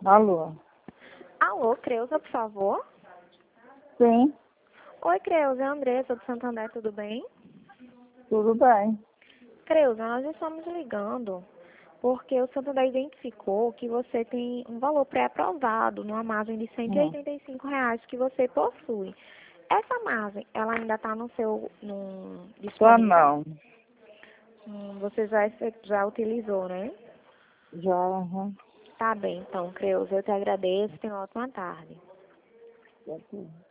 Alô? Alô, Creuza, por favor. Sim, Oi, Creuza, é a Andressa do Santander, tudo bem? tudo bem. Creuza, nós estamos ligando porque o Santander identificou que você tem um valor pré-aprovado numa margem de cento e Hum. oitenta e cinco reais que você possui. Essa margem, ela ainda está no seu Só disponível? não. Você já utilizou, né? Já, aham. Tá bem, então, Creuza, eu te agradeço, tenha uma ótima tarde. Já tive.